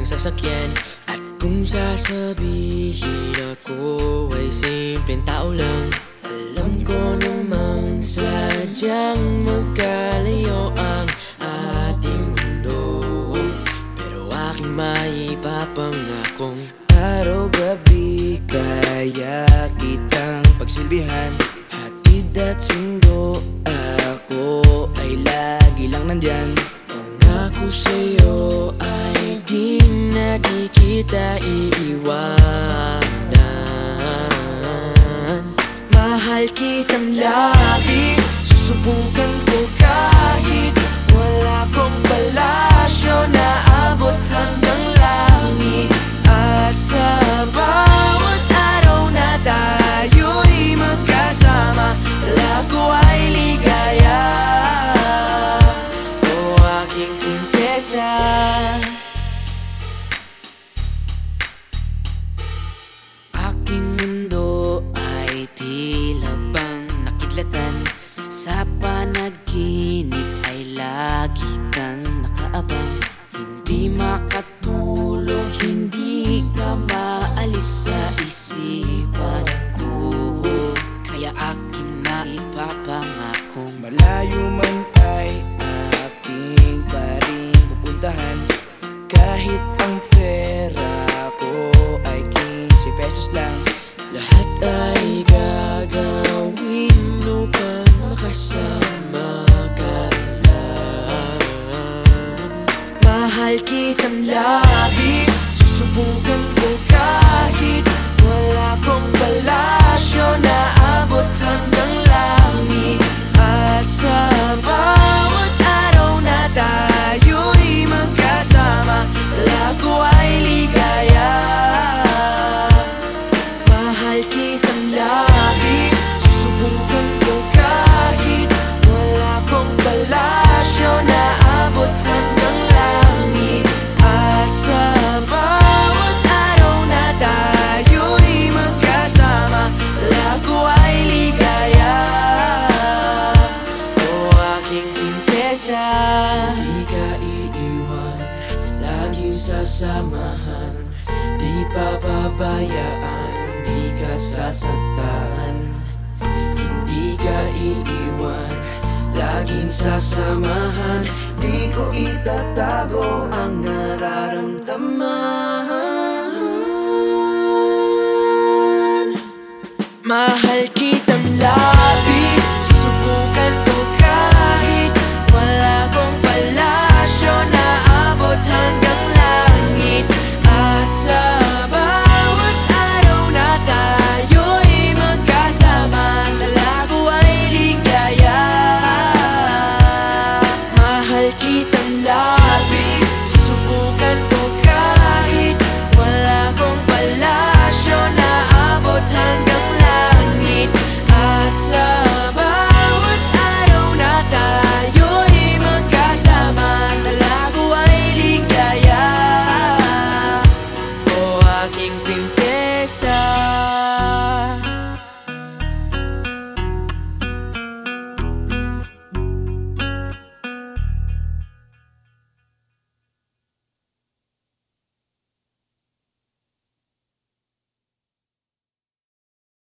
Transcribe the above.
parang sasakyan. At kung sasabihin ako ay simpleng tao lang, alam ko namang sadyang magkalayo ang ating mundo. Pero aking maipapangakong araw-gabi kaya kitang pagsilbihan. Hatid at sundo, ako ay lagi lang nandyan. Pangako sa'yo ay di na di kita iiwanan. Mahal kitang labis, susubukan ko kahit wala kong palasyo na abot hanggang langit. At sa bawat araw na tayo'y magkasama, dala ko ay ligaya. O aking prinsesa, aking mundo ay tila bang nakidlatan. Sa panaginip ay lagi kang nakaabang. Hindi makatulog, hindi ka maalis sa isipan ko. Kaya aking maipapangakong malayo man ay aking pa rin pupuntahan. Kahit ang pera ko ay 15 pesos lang, lahat ay gagawin upang makasama ka lang. Mahal kitang labis, susubukan ko kahit wala kong palasyo na abot hanggang langit. At sa bawat araw na tayo'y magkasama, dala ko ay ligaya. Mahal kitang labis, susubukan ko kahit wala kong palasyo na abot hanggang langit. At sa bawat araw na tayo'y magkasama, dala ko ay ligaya. O aking prinsesa, di ka iiwan, laging sasamahan. Di papabayaan, di ka sasaktan. Hindi ka iiwan, laging sasamahan. Di ko itatago ang nararamdaman. Mahal